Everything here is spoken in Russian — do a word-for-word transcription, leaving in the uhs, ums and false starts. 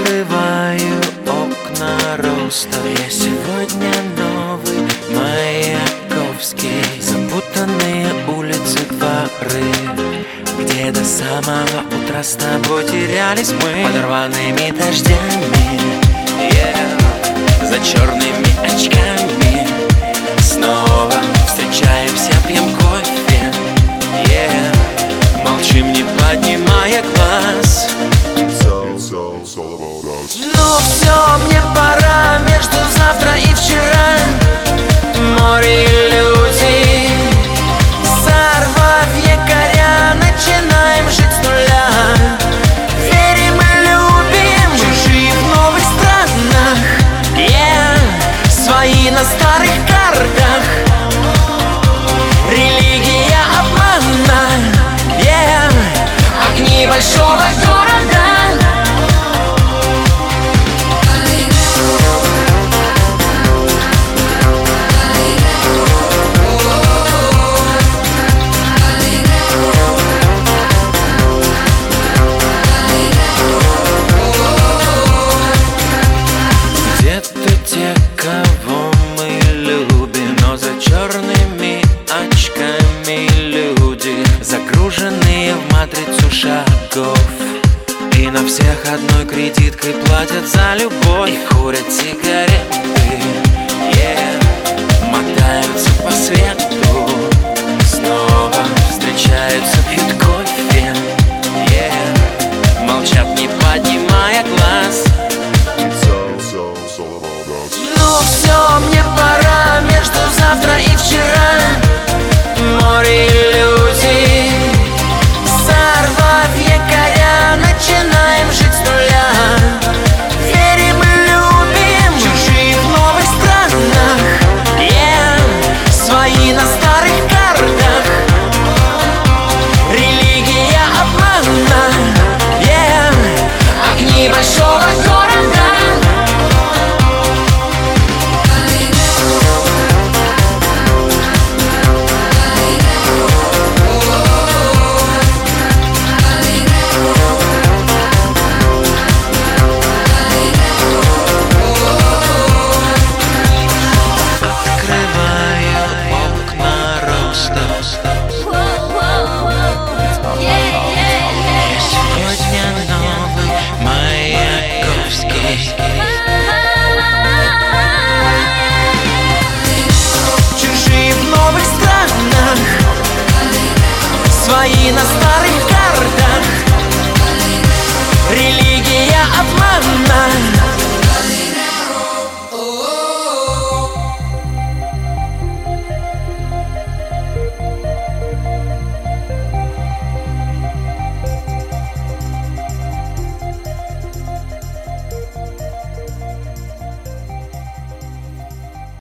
Открываю окна роста. Я сегодня новый Маяковский. Запутанные улицы, дворы, где до самого утра с тобой терялись мы. Под рваными дождями, yeah, за черными очками. Снова встречаемся, пьем кофе, yeah, молчим, не поднимая глаз. Ну все, мне пора, между завтра и вчера море иллюзий. Сорвав якоря, начинаем жить с нуля. Верим и любим, чужие в новых странах, yeah, свои на старых картах. Религия обмана, yeah, огни большого города. Те, кого мы любим, но за черными очками люди, загруженные в матрицу шагов, и на всех одной кредиткой платят за любовь. И курят сигареты, yeah, мотаются по свету. Снова встречаются, пьют кофе, yeah, молчат, не поднимая глаз. Ну все, мне пора, между завтра и вчера море иллюзий. Сорвав якоря, начинаем жить с нуля. Верим и любим, чужие в новых странах, yeah, свои на старых картах. Религия обмана, yeah, огни большого города. Чужие в новых странах, свои на старых картах. Религия обмана,